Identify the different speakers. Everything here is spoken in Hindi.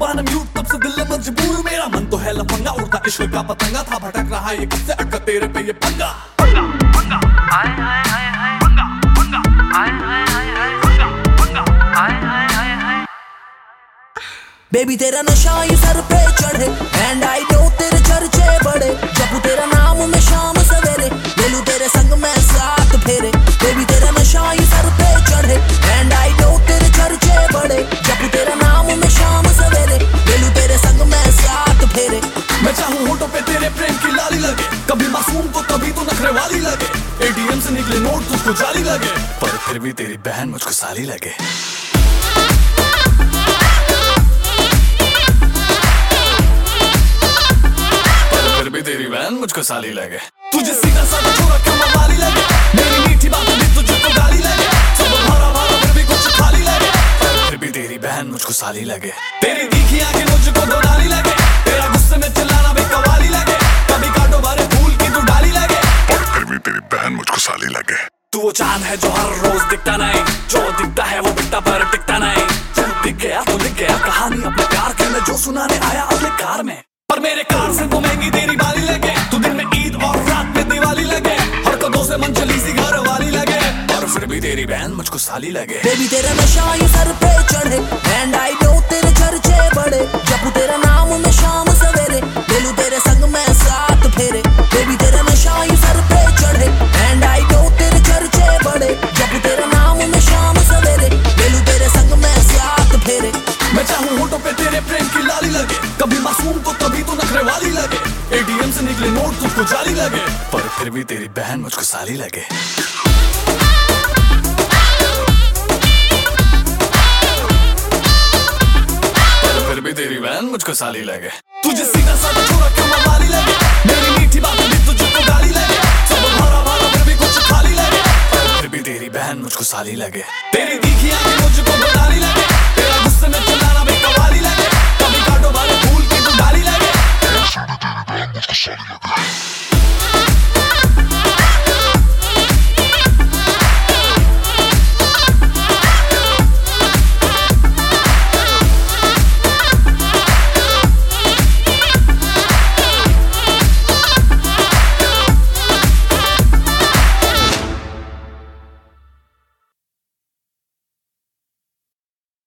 Speaker 1: जुबान म्यूट तब से दिल मजबूर, मेरा मन तो है लफंगा, उड़ता इश्क का पतंगा था, भटक रहा ये कब से अटका तेरे पे ये पंगा।
Speaker 2: बेबी तेरा नशा ही सर पे चढ़े एंड आई नो तेरे चर्चे बड़े, जब तेरा नाम मैं शाम सवेरे ले लूं तेरे संग में साथ फेरे। बेबी तेरा नशा ही सर पे चढ़े एंड आई नो तेरे चर्चे बड़े, जब तेरा नाम मैं शाम सवेरे ले लूं तेरे संग में साथ फेरे।
Speaker 1: मैं चाहूं होठों पे तेरे प्रेम की लाली लगे, कभी मासूम तो कभी तो नखरे वाली लगे, एटीएम से निकले नोट तुझको जाली लगे, पर फिर भी तेरी बहन मुझको साली लगे। तेरी बहन मुझको साली लगे। तुझे सीधा साधा छोरा क्यों मवाली लगे, मेरी मीठी बातें भी तुझको गाली लगे, सब भरा भरा फिर भी कुछ खाली लगे, पर फिर भी तेरी बहन मुझको साली लगे। तेरी तीखी आंखें मुझको दोनाली लगे, तेरा गुस्से में चिल्लाना भी कवाली लगे, कभी काटो भरे फूल की तू डाली लगे, पर फिर भी तेरी बहन मुझको साली लगे। तू वो चांद है जो हर रोज दिखता नहीं, जो दिखता है वो बिकता पर टिकता नहीं, तू दिख गया तो लिख गया कहानी अपने प्यार के, मैं जो सुनाने आया अपने कार में, पर मेरे कार से तो महंगी तेरी बाली लगे, तू दिन में ईद और रात में दिवाली लगे, हरकतों से मंचली सी घर वाली लगे, और फिर भी तेरी बहन मुझको साली लगे।
Speaker 2: बेबी तेरा नशा ही सर पे चढ़े एंड आई नो तेरे चर्चे बड़े, जब तेरा नाम मैं शाम सवेरे ले लूं तेरे संग में साथ फेरे। बेबी तेरा नशा ही सर पे चढ़े एंड आई नो तेरे चर्चे बड़े, जब तेरा नाम मैं शाम सवेरे ले लूं तेरे संग में साथ फेरे।
Speaker 1: मैं चाहूं होठों पे तेरे प्रेम की लाली लगे, कभी मासूम तो कभी तो नखरे वाली लगे, एटीएम से निकले नोट तुझको जाली लगे, पर फिर भी तेरी बहन मुझको साली लगे। पर फिर भी तेरी बहन मुझको साली लगे। तुझे सीधा साधा छोरा क्यों मवाली लगे, मेरी मीठी बातें भी तुझको गाली लगे, सब भरा भरा फिर भी कुछ खाली लगे, पर फिर भी तेरी बहन मुझको साली लगे। तेरी तीखी आंखें मुझको दोनाली लगे, तेरा गुस्से में चिल्लाना